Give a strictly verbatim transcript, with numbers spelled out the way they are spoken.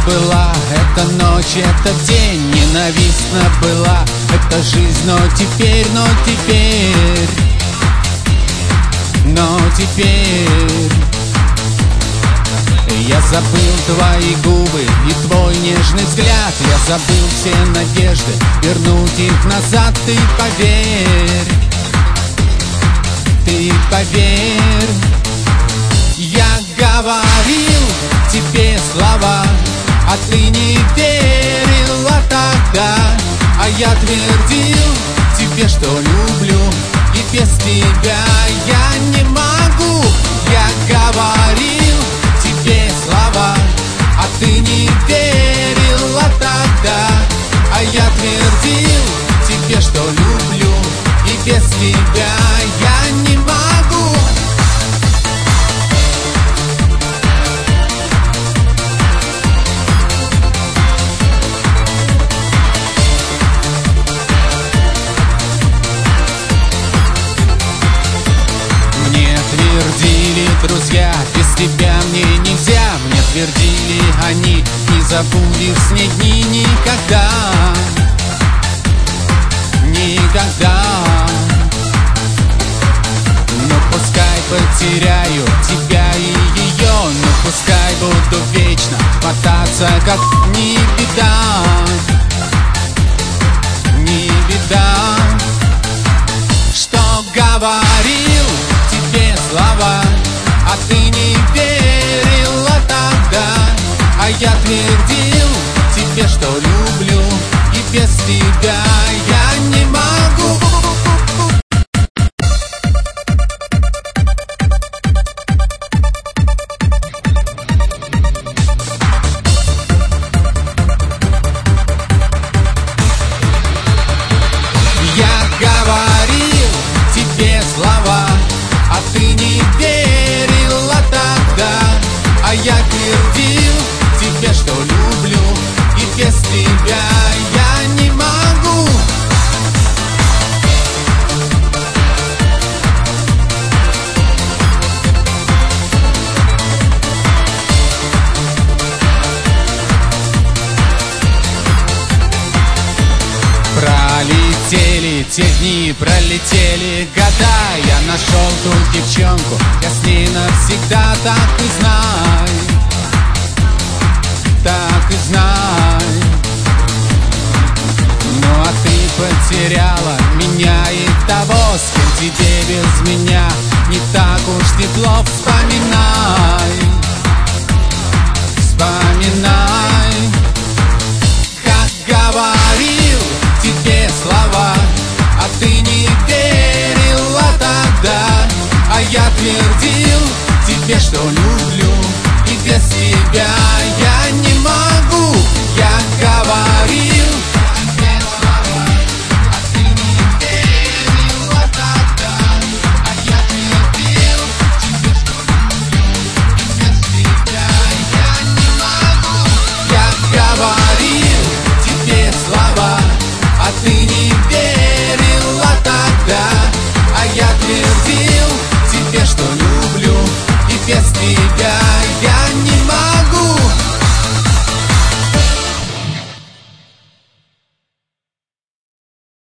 была эта ночь, этот день ненавистна была эта жизнь, но теперь, но теперь, но теперь я забыл твои губы и твой нежный взгляд. Я забыл все надежды, вернуть их назад. Ты поверь, ты поверь, я говорил тебе слова, а ты не верила тогда. А я твердил тебе, что люблю, и без тебя я не могу. Я говорил тебе слова, а ты не верила тогда. А я твердил тебе, что люблю, и без тебя я не могу. Твердили друзья, без тебя мне нельзя. Мне твердили они, не забудешь с ней дни никогда, никогда. Но пускай потеряю тебя и ее, но пускай буду вечно мотаться, как не беда, не беда. Что говорил тебе слова, а ты не верила тогда. А я твердил тебе, что люблю, и без тебя я не могу. Я говорил тебе слова, а ты не верила тогда. А я твердил тебе, что люблю, и без тебя я не могу. Пролетели те дни, пролетели года. Я нашел ту девчонку, я с ней навсегда. Так и знай, так и знай. Ну а ты потеряла меня и того, с кем тебе без меня не так уж тепло. Вспоминай, вспоминай, как говорил тебе слова, а ты не верила тогда. А я твердил тебе, что люблю, и без тебя я не могу. Я говорил тебе слова, а ты не верила тогда. А я твердил тебе, что люблю, и без тебя я не могу. Я говорил тебе слова, а ты не верила тогда. А я твердил тебе, что люблю, и без тебя я не могу.